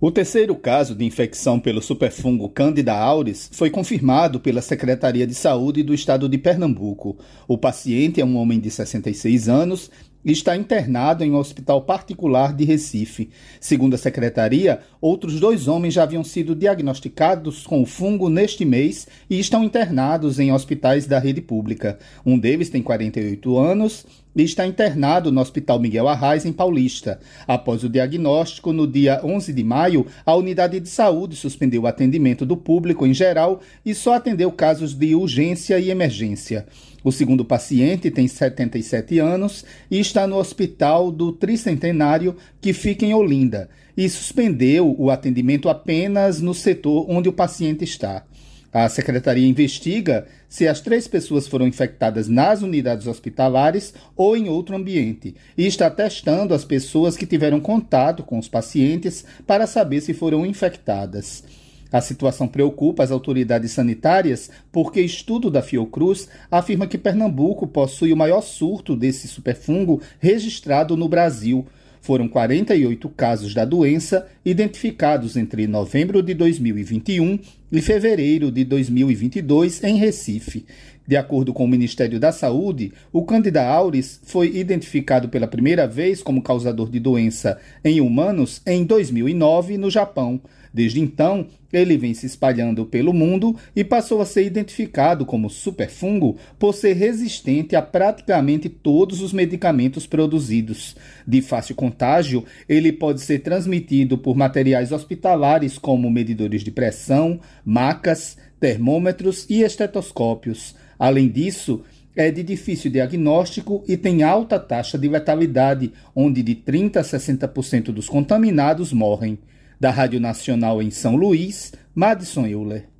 O terceiro caso de infecção pelo superfungo Candida auris foi confirmado pela Secretaria de Saúde do Estado de Pernambuco. O paciente é um homem de 66 anos e está internado em um hospital particular de Recife. Segundo a secretaria, outros 2 homens já haviam sido diagnosticados com o fungo neste mês e estão internados em hospitais da rede pública. Um deles tem 48 anos e está internado no Hospital Miguel Arraes, em Paulista. Após o diagnóstico, no dia 11 de maio, a unidade de saúde suspendeu o atendimento do público em geral e só atendeu casos de urgência e emergência. O segundo paciente tem 77 anos e está no Hospital do Tricentenário, que fica em Olinda, e suspendeu o atendimento apenas no setor onde o paciente está. A secretaria investiga se as 3 pessoas foram infectadas nas unidades hospitalares ou em outro ambiente e está testando as pessoas que tiveram contato com os pacientes para saber se foram infectadas. A situação preocupa as autoridades sanitárias porque estudo da Fiocruz afirma que Pernambuco possui o maior surto desse superfungo registrado no Brasil. Foram 48 casos da doença identificados entre novembro de 2021 e fevereiro de 2022 em Recife. De acordo com o Ministério da Saúde, o Candida auris foi identificado pela primeira vez como causador de doença em humanos em 2009 no Japão. Desde então, ele vem se espalhando pelo mundo e passou a ser identificado como superfungo por ser resistente a praticamente todos os medicamentos produzidos. De fácil contágio, ele pode ser transmitido por materiais hospitalares como medidores de pressão, macas, termômetros e estetoscópios. Além disso, é de difícil diagnóstico e tem alta taxa de letalidade, onde de 30% a 60% dos contaminados morrem. Da Rádio Nacional em São Luís, Madison Euler.